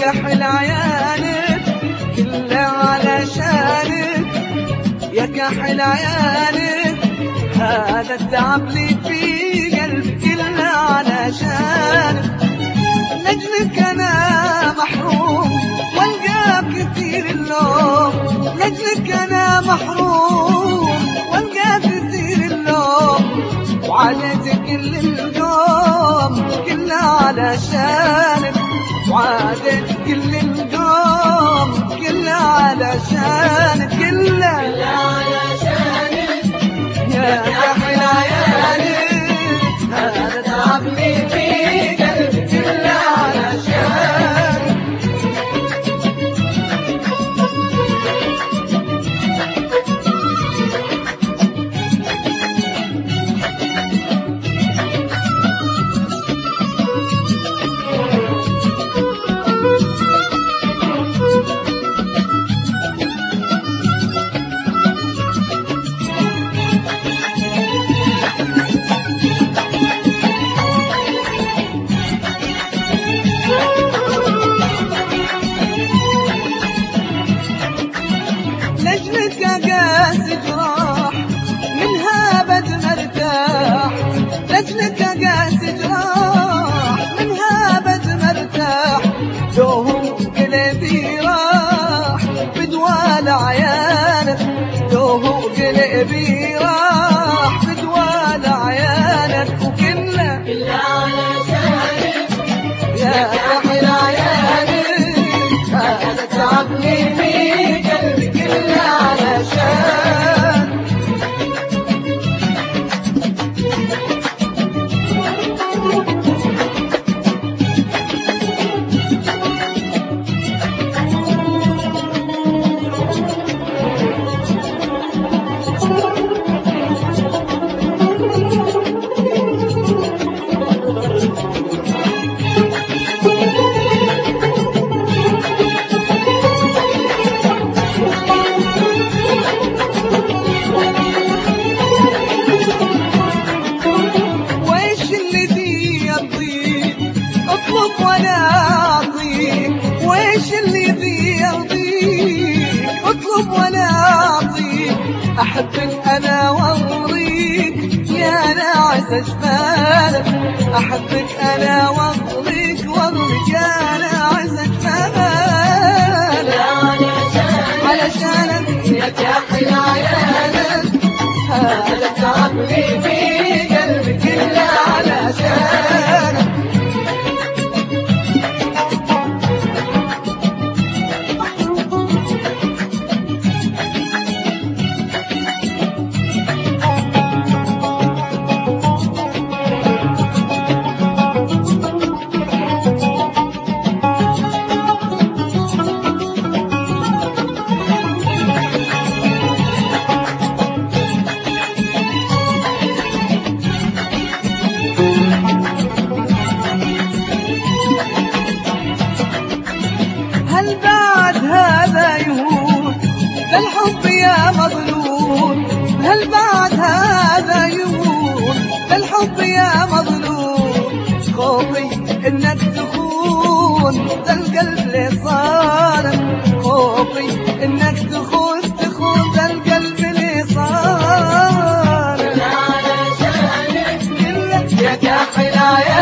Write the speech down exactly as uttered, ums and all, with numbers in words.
كحل عيانك كله علشانك، يا كحل عيانك هذا التعب لي في قلبي كله علشانك. لجلك انا محروم والقاك كثير اللوم، لجلك انا محروم والقاك كثير اللوم، وعليت كل القوم كله علشانك، وعادت كل القوم كله علشانك، كله علشانك يا كحل عيانك هذا تعبني في قلبي كله علشانك. لجلك قاس جراح منها بد مرتاح، لجلك قاس جراح منها بد مرتاح، دوه قلبي راح بدوال عيانك، دوه قلبي راح بدوال عيانك، وكله كله علشانك يا كحل عيانك هذا تعبني في قلبي كله علشان. اطلب وانا اعطيك، ويش اللي في يرضيك، اطلب وانا اعطيك، احبك انا واغريك يا ناعس اجمالك، احبك انا واغريك واغريك يا ناعس اجمالك، علشانك يا كحل عيانك هذا تعبني في قلبي كله علشانك. هل بعد هذا يهون ذا الحب يا مظلوم، هل بعد هذا يهون ذا الحب يا مظلوم، خوفي انك تخون ذا القلب اللي صارك، خوفي انك تخون تخون ذا القلب اللي صارك، علشانك كله يا كحل عيانك